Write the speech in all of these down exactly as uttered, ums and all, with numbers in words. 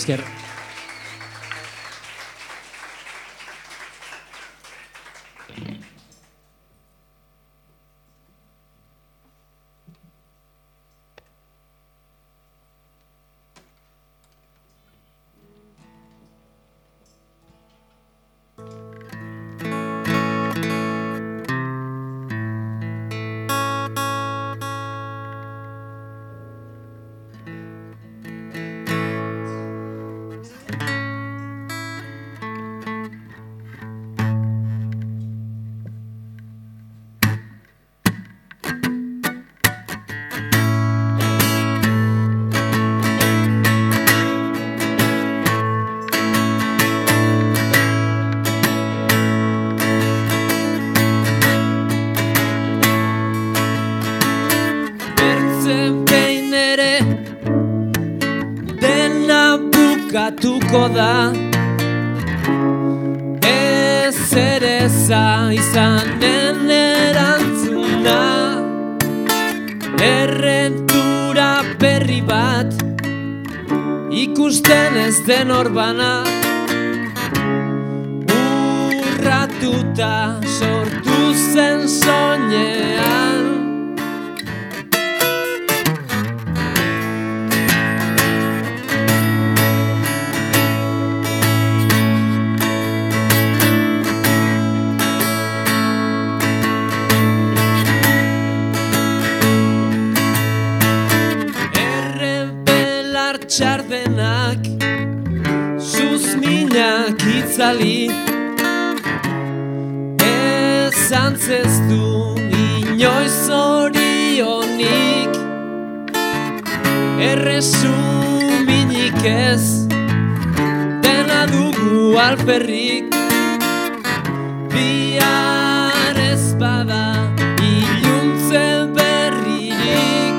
esker. Bukatuko da ez ere za izanen erantzuna errentura berri bat ikusten ez den orbana urratuta sortu zen soinean. Txardenak susminak itzali ez antzeztu inoiz orionik erresuminik ez dena dugu alperrik bihar ez bada iluntze berririk.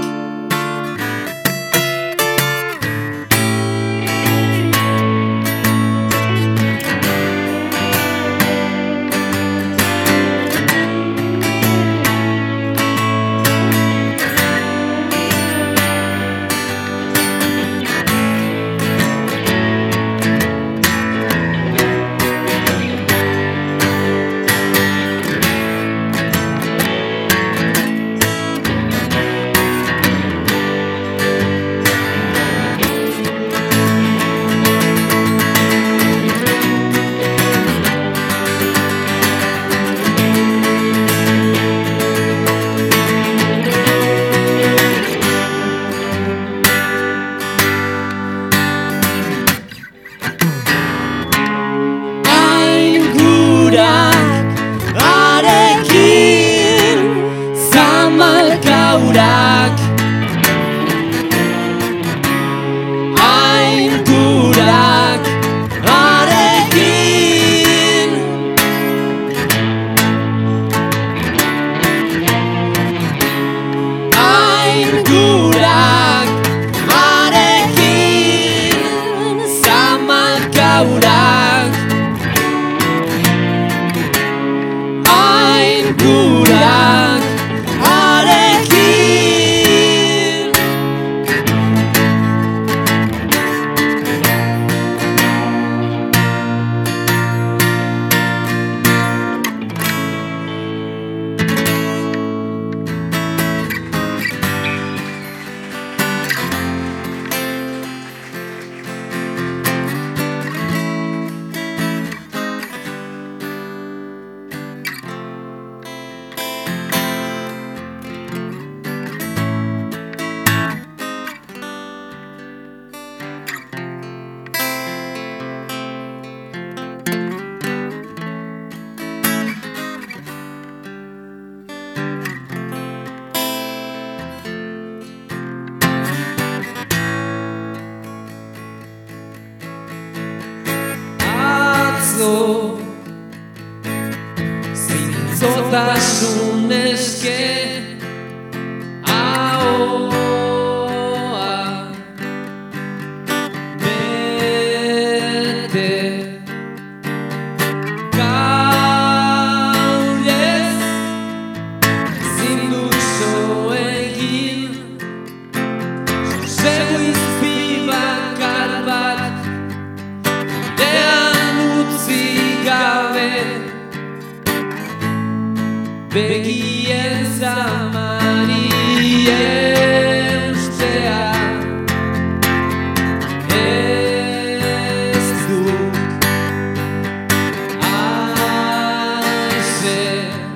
Zintzotasun eske ahoa bete gaur ez zinduzo egin segu izpi bakar bat begien zamari eustea ez dut aize.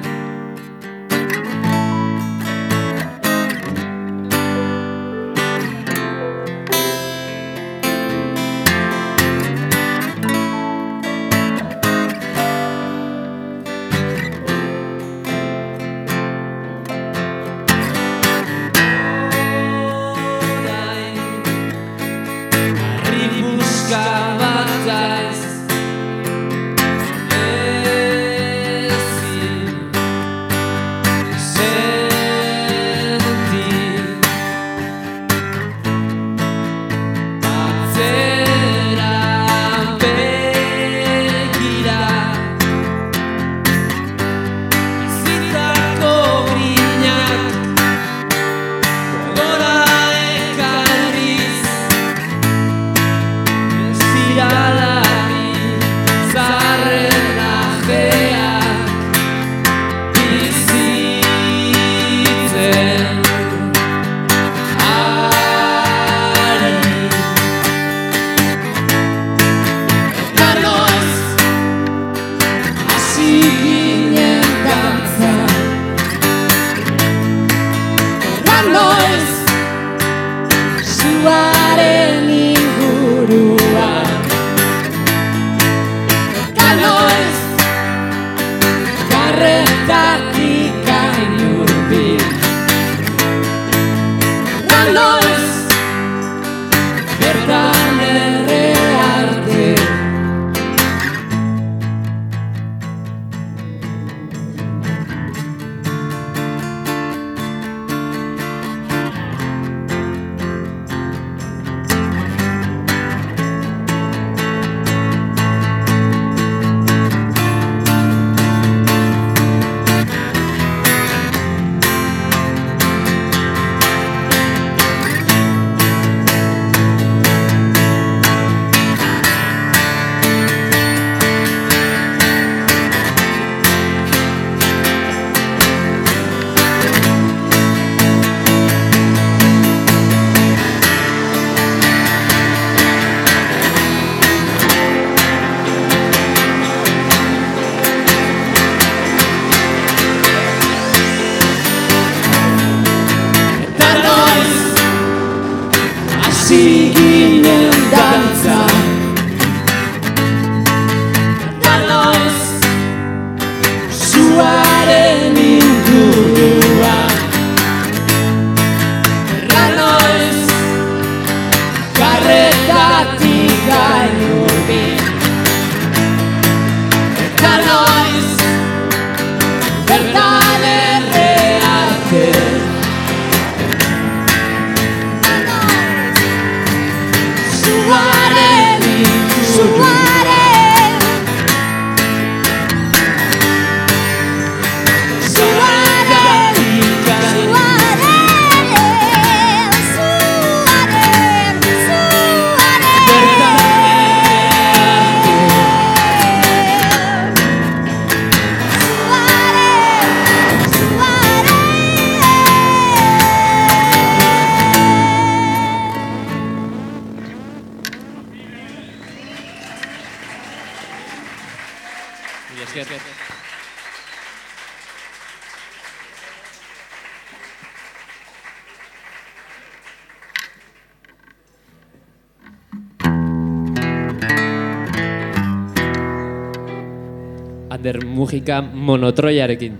Ander Mujika Monotroiarekin.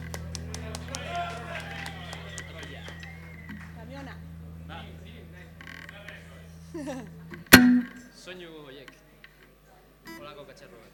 Soinu horiek. Olako katxarroak.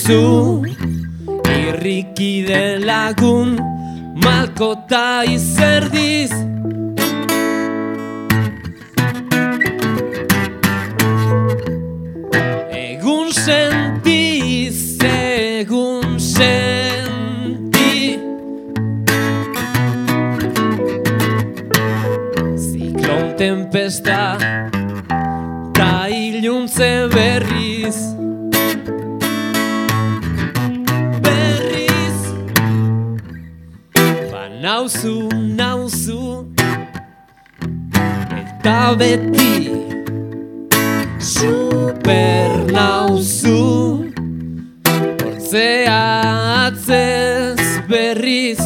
nauzu, irrikide lagun, malkota izerdiz. Egun sentiz, egun senti, ziklon tempesta, ta iluntze berriz. Berriz, ba nauzu, nauzu, eta beti super nauzu, hortzea atzez berriz,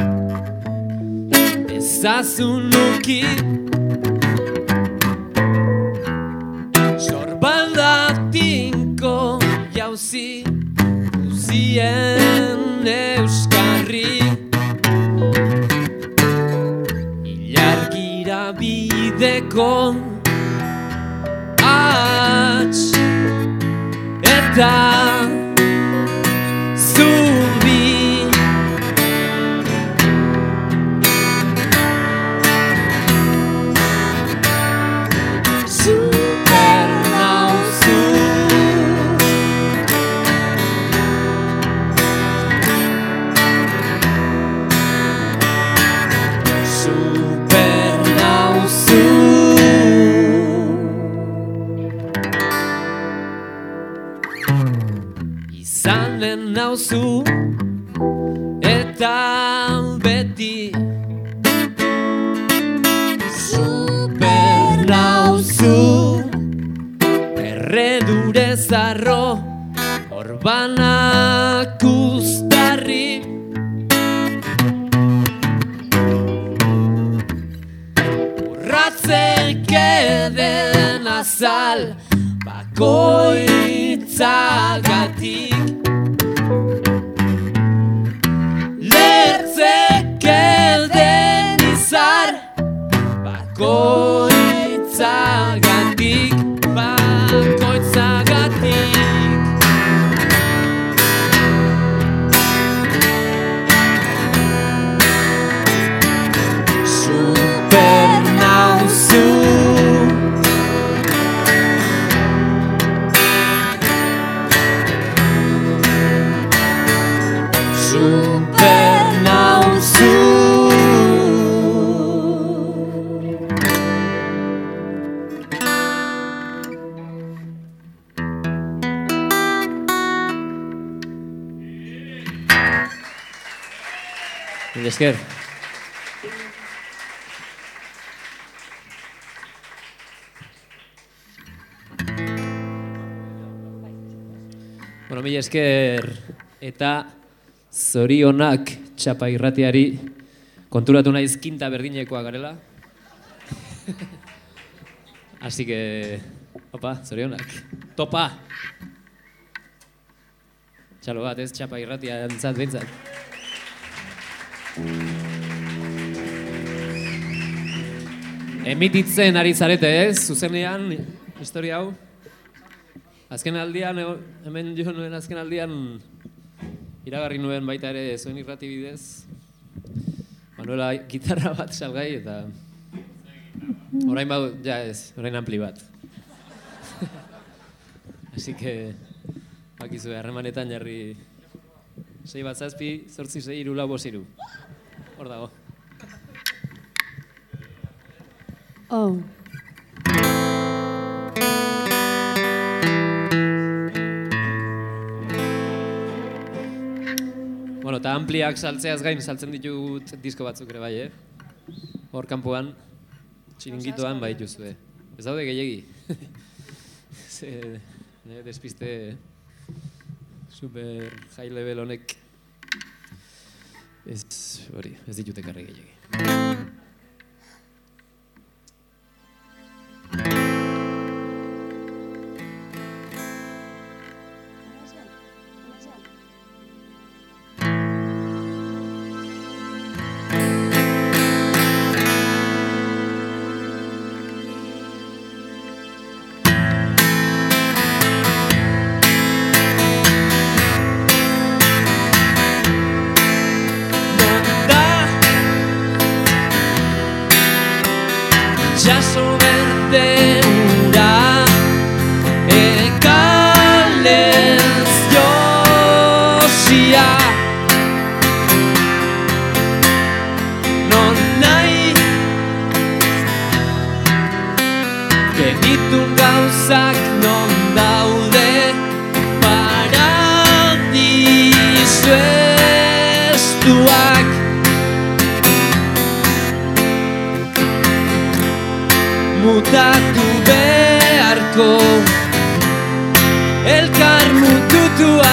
ezazunuki, sorbalda tinko jauzi, uzien euskarri, ilargira bideko, eta zumbi. Super nauzu, super nauzu. Izanen nauzu, eta beti super nauzu, erredure zarro, orbanak uztarri, urratzek eden azal, bakoitzagatik. Lertzek elden izar, bakoitzagatik, bakoitzagatik. Super nauzu, super nauzu. Mila esker. Bueno, mila esker eta zorionak txapa irratiari, konturatu naiz kinta berdinekoa garela. Así que, opa, zorionak. Topa! Txalo bat, ez txapa irratia antzat behintzat. Emititzen ari zarete, ez? Zuzenean, historia hau. Azken aldian, hemen jo nuen azken aldian, iragarri nuen baita ere zuen irrati bidez. Manuela gitarra bat salgai eta orain badu, ja ez, orain ampli bat. Así que, bakizu, harremanetan jarri sei bat zazpi, zortzi sei, hiru lau bost hiru. Hor dago. Oh. Bueno, eta ampliak saltzeaz gain saltzen ditut disko batzuk ere bai, eh? Hor kanpoan, txiringitoan bai dituzue. Ez daude gehiegi. Ze, ne, despiste super high level honek ez, hori, ez ditut ekarri gehiegi.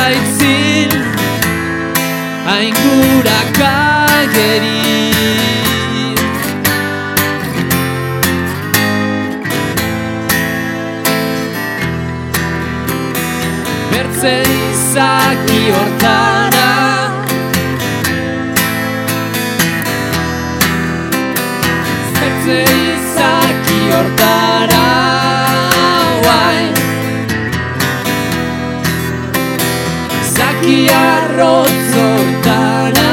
aitzin aingurak ageri bertze izaki hortara bertze izaki hortara izaki arrotz hortara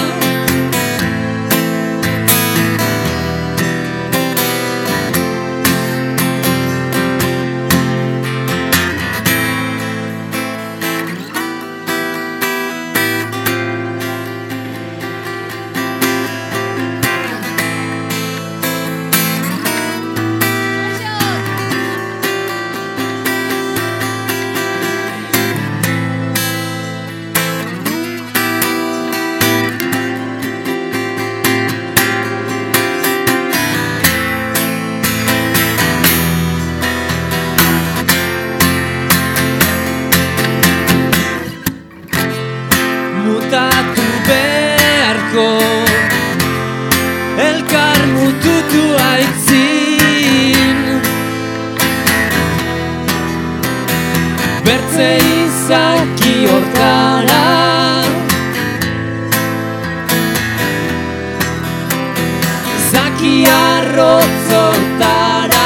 mutatu beharko elkar mututu aitzin bertze izaki hortara izaki arrotz hortara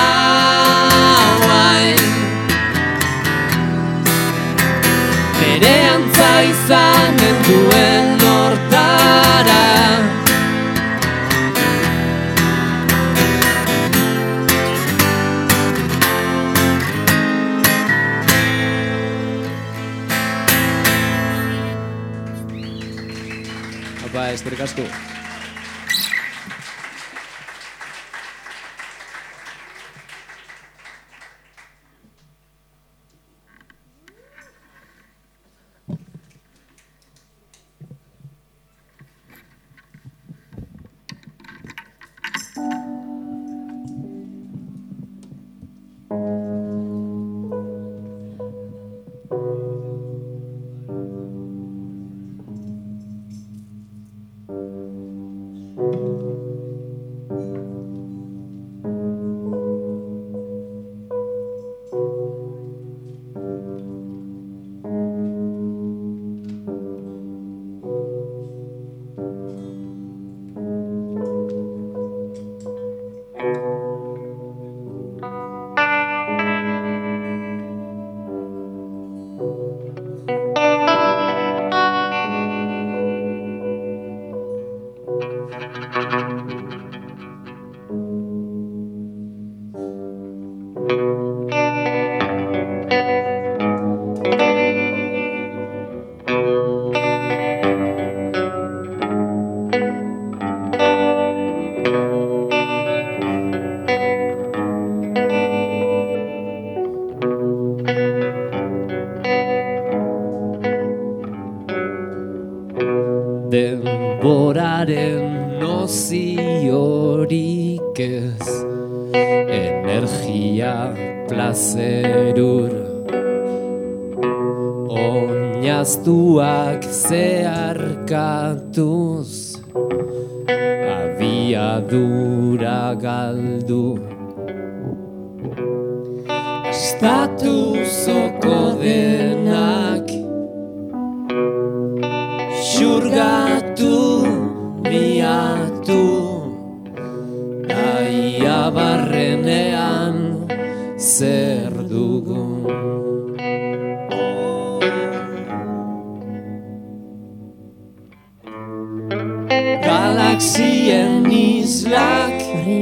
nere antza izanen duen hortara Apa, eskerrik asko. Denboraren noziorik ez energia plazerur oinaztuak zeharkatuz abiadura galdu estatuzoko denak xurgatu, miatu, daia barrenean zer dugun. Galaxien islak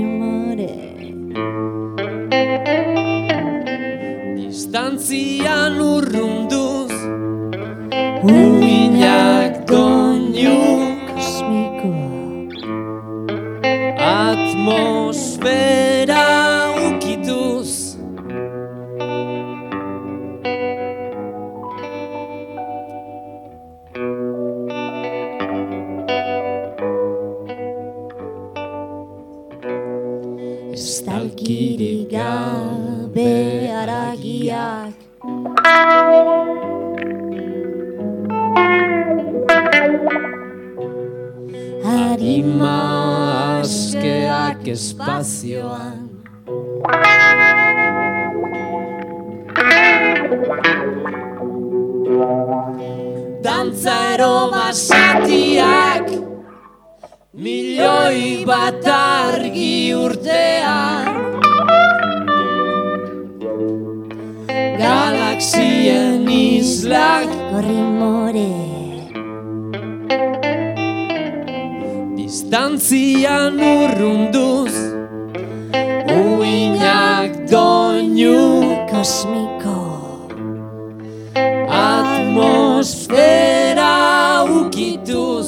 distantzian urrunduz uinak doinu atmosfera ukituz estalkirik gabe haragiak Anima askeak espazioan. Dantza eroma satiak milioi bat argi urtean. Galaxien islak gorri more. Distantzian urrunduz uinak doinu Kosmiko atmosfera ukituz.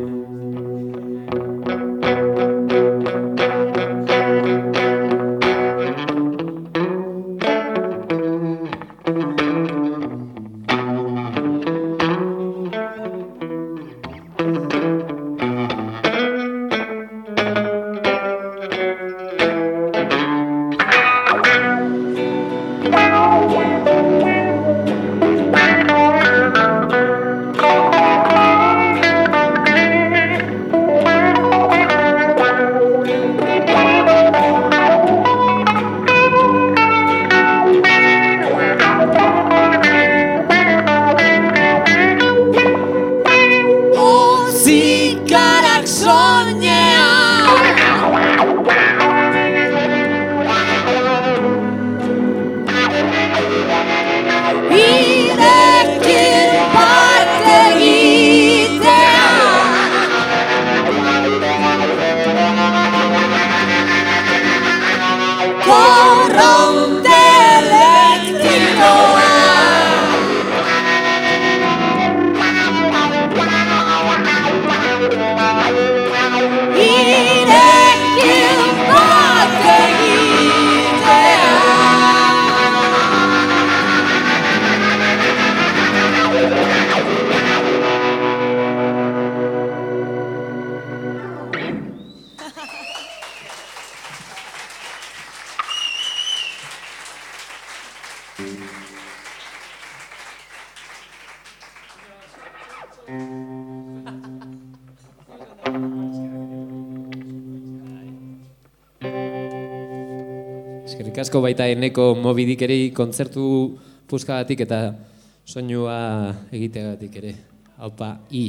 Eskerrik asko baita Eneko Mobidik ere kontzertu puskagatik eta soinua egiteagatik ere. Aupa, i.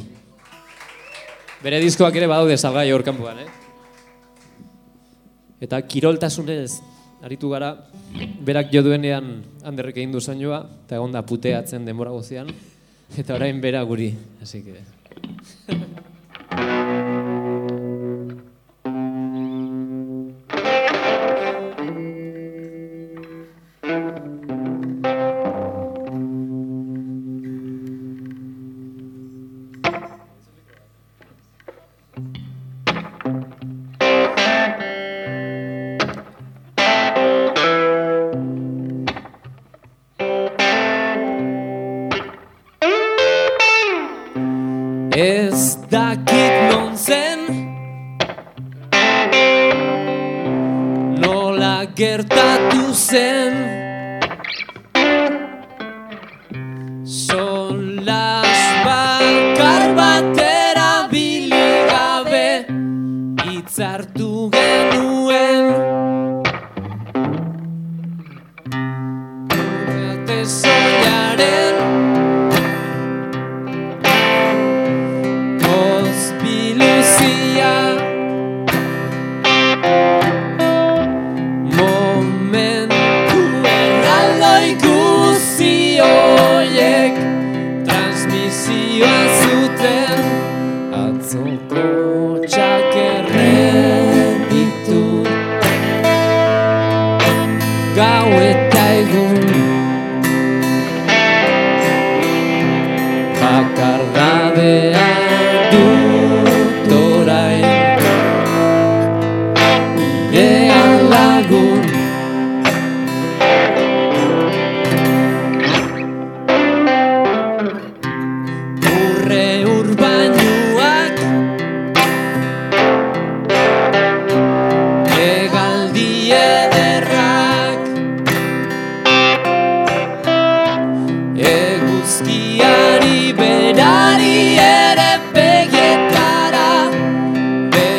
Bere diskoak ere badaude salgai hor kanpoan, eh? Eta kiroltasunez aritu gara, berak jo duenean Anderrek egin du soinua, eta egon da puteatzen denbora gozian, eta orain bera guri, así que... Ez dakit non zen, nola gertatu zen, solas bakar batera biligabe hitzartu genuen. Urte soñaren gau eta egun bakardadea dut orain bidean lagun urre urbainuak egaldi ederrak eguzkiari berari ere begietara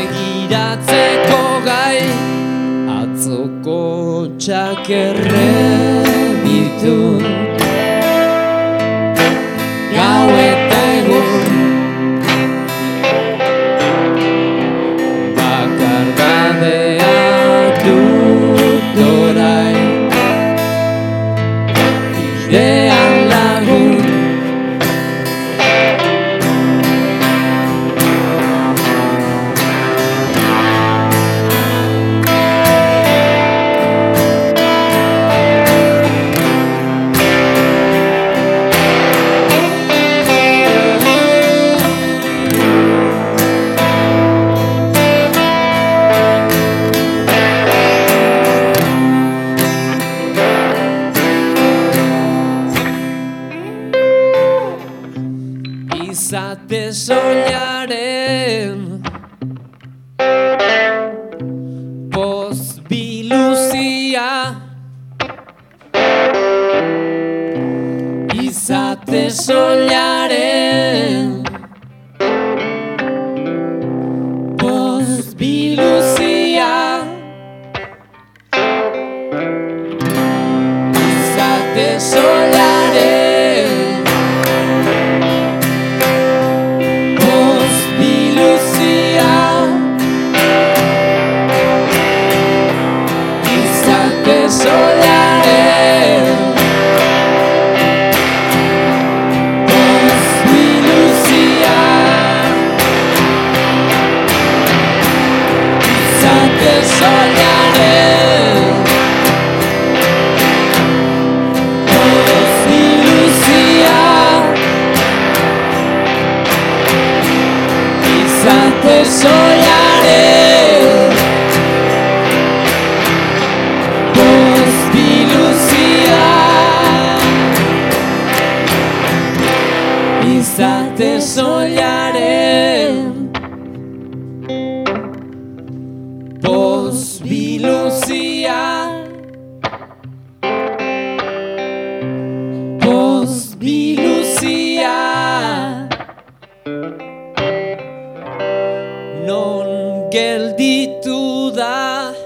izate soilaren poz biluzia, izate soilaren poz biluzia, izate soilaren poz biluzia, izate soilaren poz biluzia, izate soilaren poz biluzia, izate soilaren poz biluzia, izate soilaren poz biluzia, poz biluzia, non gelditu da.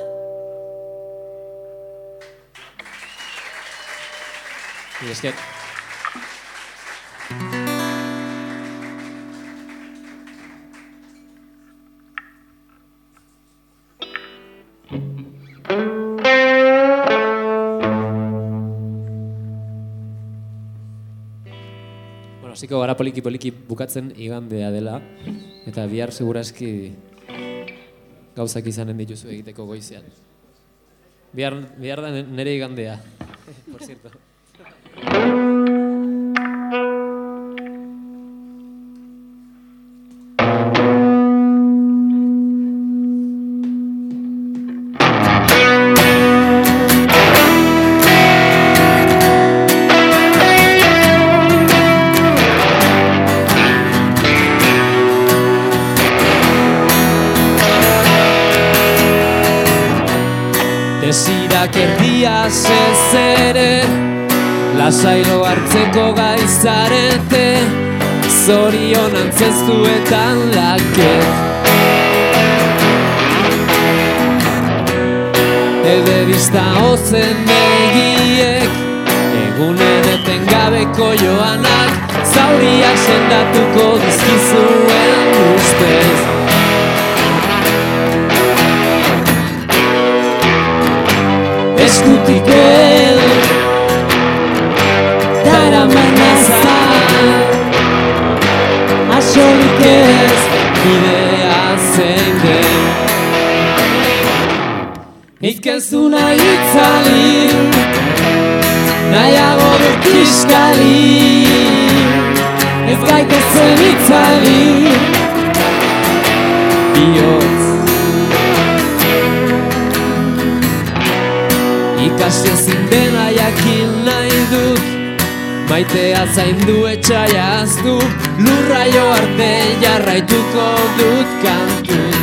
Mila esker. Bueno, hasiko gara poliki-poliki bukatzen igandea dela, eta bihar segurazki gauzak izanen dituzu egiteko goizean. Bihar, bihar da nere igandea, por cierto. Desirak erdiaz ez ere, lasailo hartzeko gaizarete, zorion antzeztuetan laket. Ederista ozen begiek, egunen etengabeko joanak, zauriak sendatuko dizkizuen ustez. Eskutik el daraman azar, asorik ez bidea zein den. Nik ez du nahi itzali, nahiago dut kiskali, ez gaitezen itzali, bihotz. Ikasi ezin dena jakin nahi dut, maitea zaindu etxaia aztu, lurra jo arte jarraituko dut kantuz.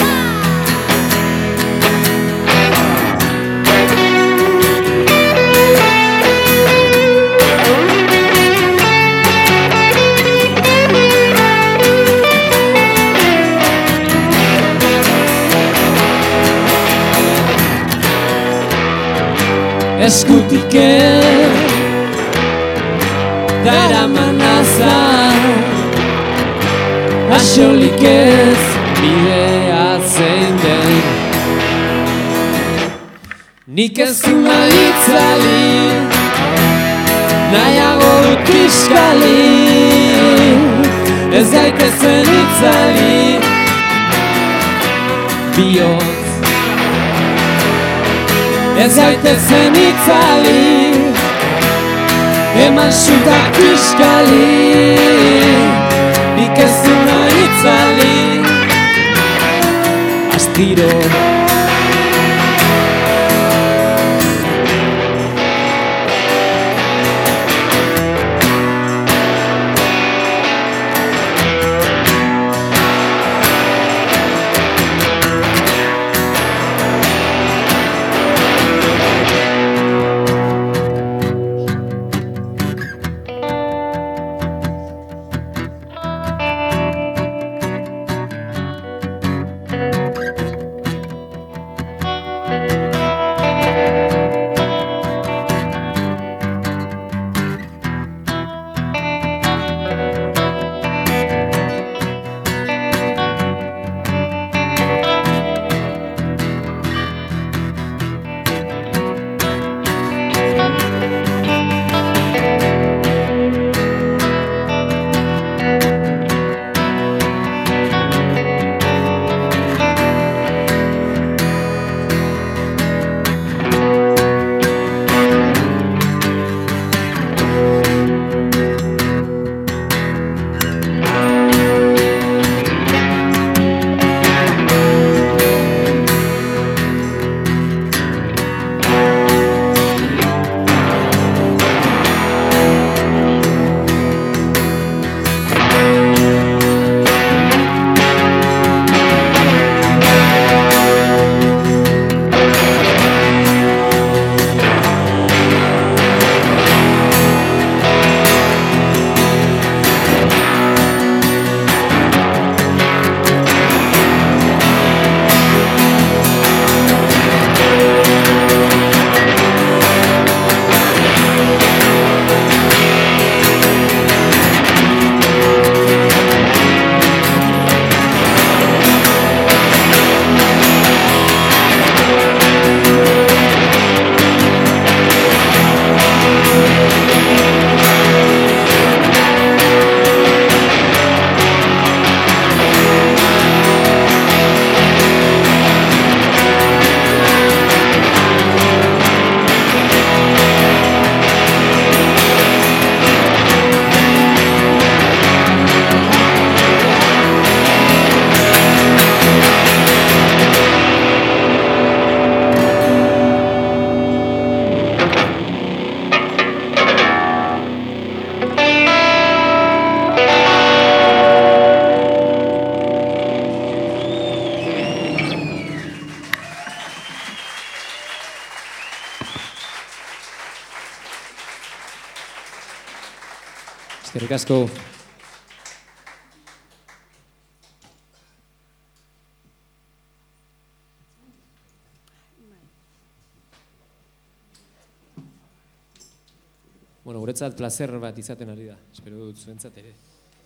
Eskutik el daraman azar, asolik ez bidea zein den. Nik ez du nahi itzali, nahiago dut kiskali, ez gaitezen itzali, bihotz. Ez gaitezen itzali, eman suta kiskali, nik ez du nahi itzali, astiro. Eskerrik asko. Bueno, guretzat placer bat izaten ari da. Espero dut zuentzat ere.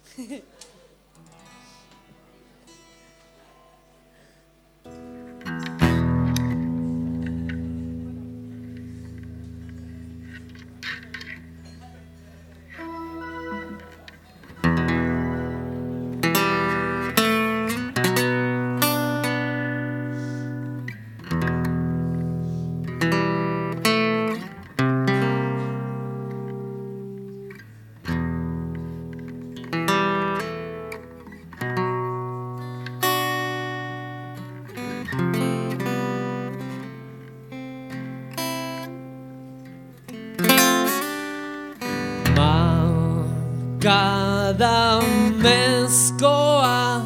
Cada mezkoa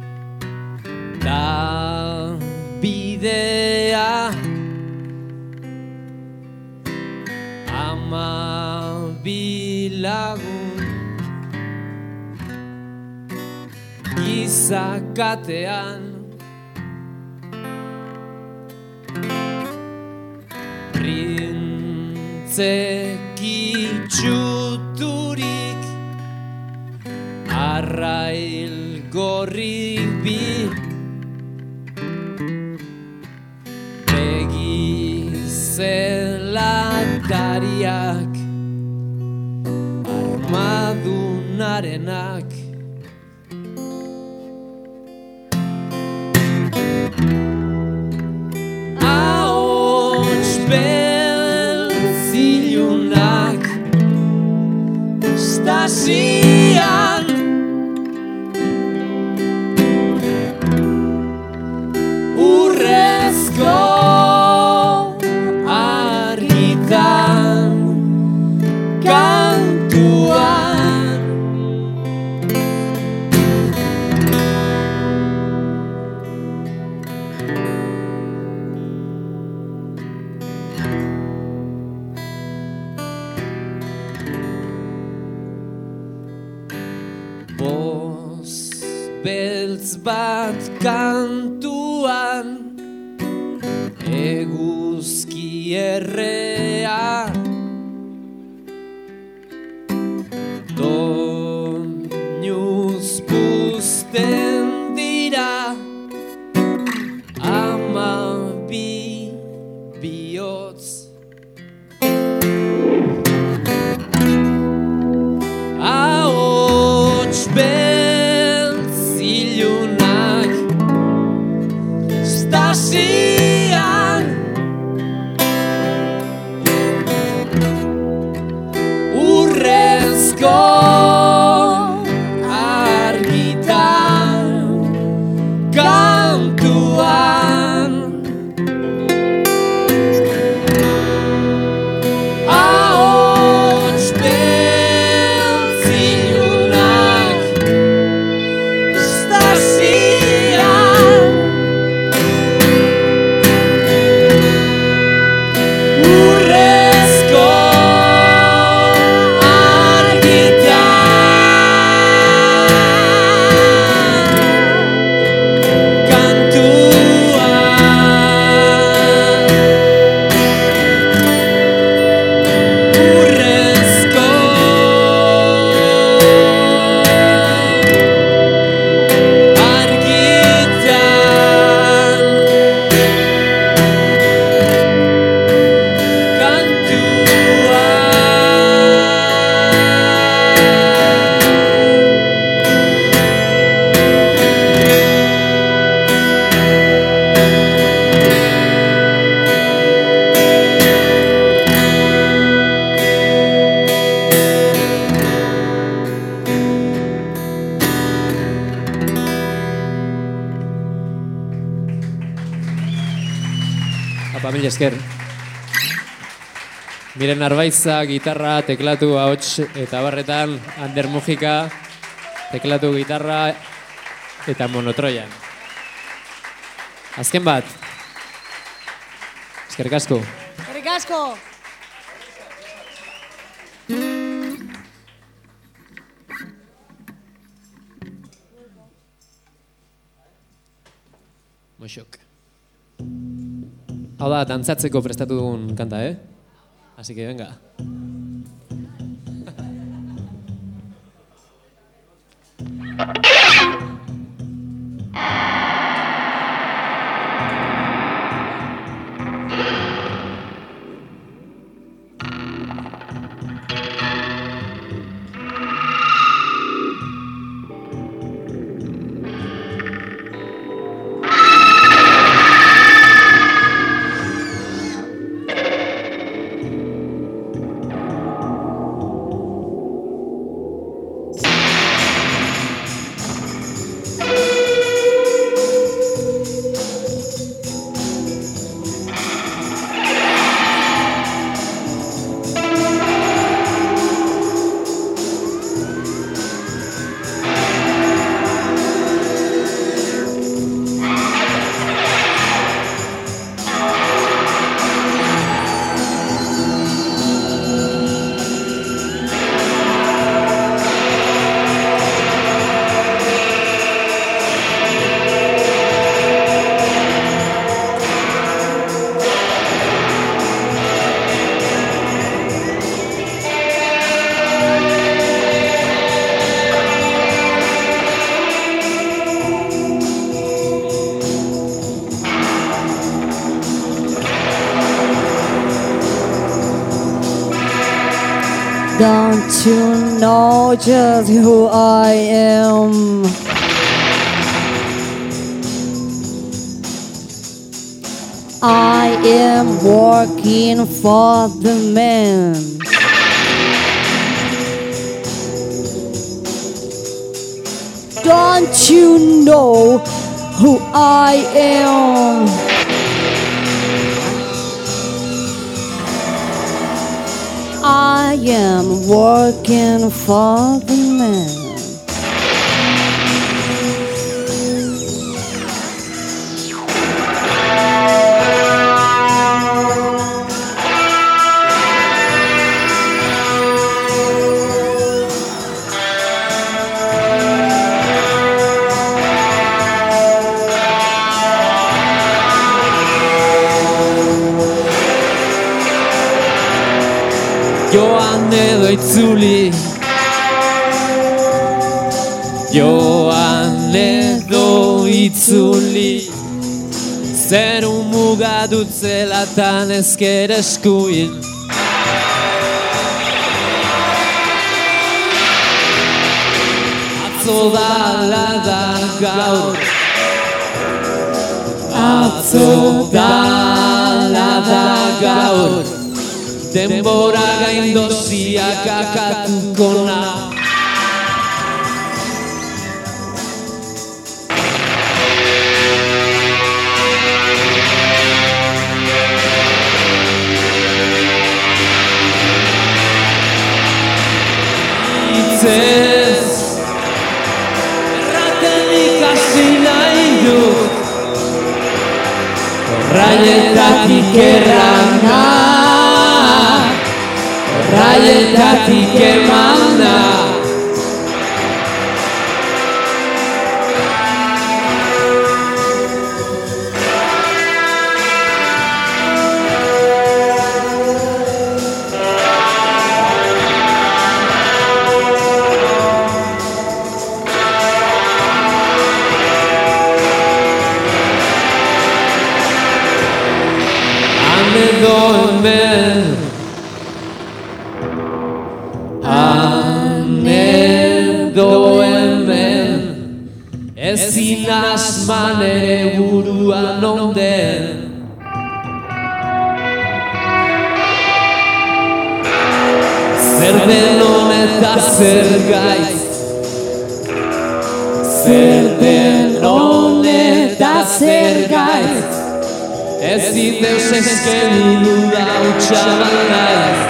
da bidea ama bilagun gizakatean printzekitxuturik arrail gorri bi begizelatariak armadunarenak ahots beltzilunak stasian urrezko argitan kantuan boz beltz bat kantuan eguzki errea doinuz puzten dira ama bi bihotz ahots beltzilunak stasian urrezko argitan kantuan ahots beltzilunak stasian urrezko Mila esker. Miren Arbaiza, gitarra, teklatu, ahots eta barretan, Ander Mujika, teklatu, gitarra eta monotroian. Azken bat. Eskerrik asko. Eskerrik asko. Moxok. Hau da, dantzatzeko prestatu dugun kanta, eh? Así que venga. Don't you know just who I am? I am working for the man. Don't you know who I am? I am working for the man. Joan edo itzuli, joan edo itzuli, zeru muga dut zelatan ezker eskuin. Atzo dala da gaur, atzo dala da gaur, denbora gaindoziak akatuko nau. Itzez, erraten ikasi nahi dut, horrailetatik errana, horrailetatik emana. Han edo hemen, han edo hemen, ezin asman ere buruan onden. Zer den honeta zer gaiz, zer den honeta zer gaiz, ezin deus eskeni duda utxaban naiz.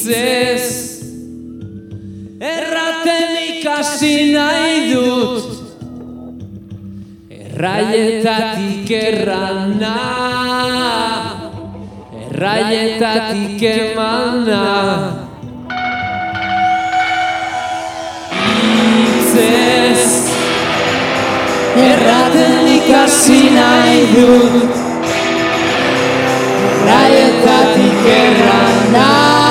Hitzez erraten ikasi nahi dut, erraietatik errana, erraietatik emana. Hitzez erraten ikasi nahi dut, erraietatik errana,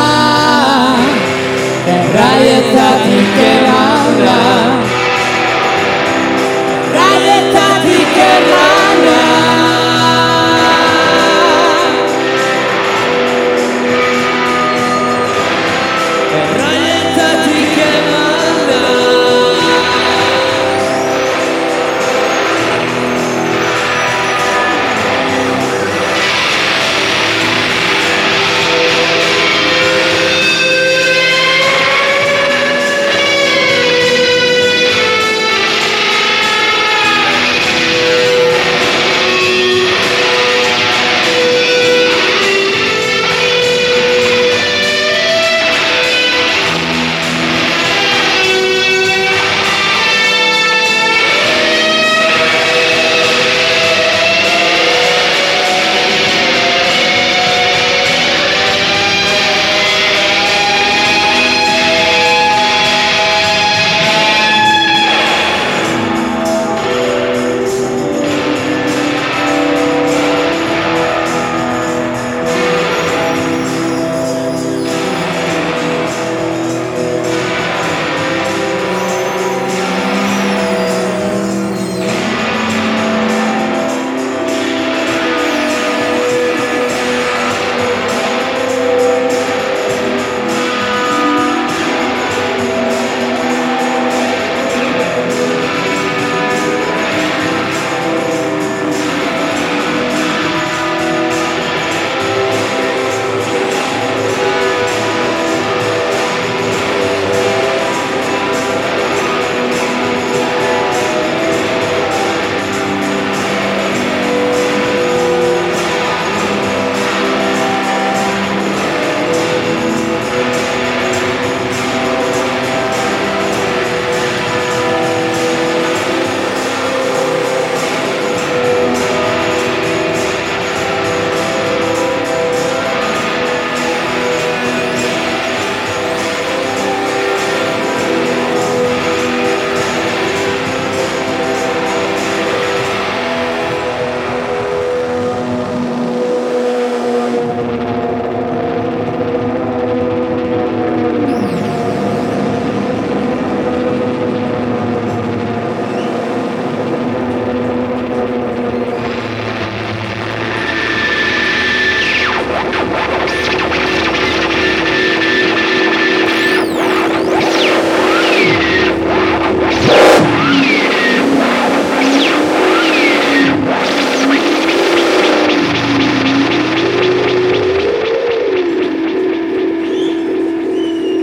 erraietatik emana, erraietatik emana. Erraietatik emana.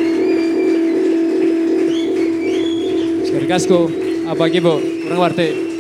Eskerrik asko, apa ekipo, urrengo arte.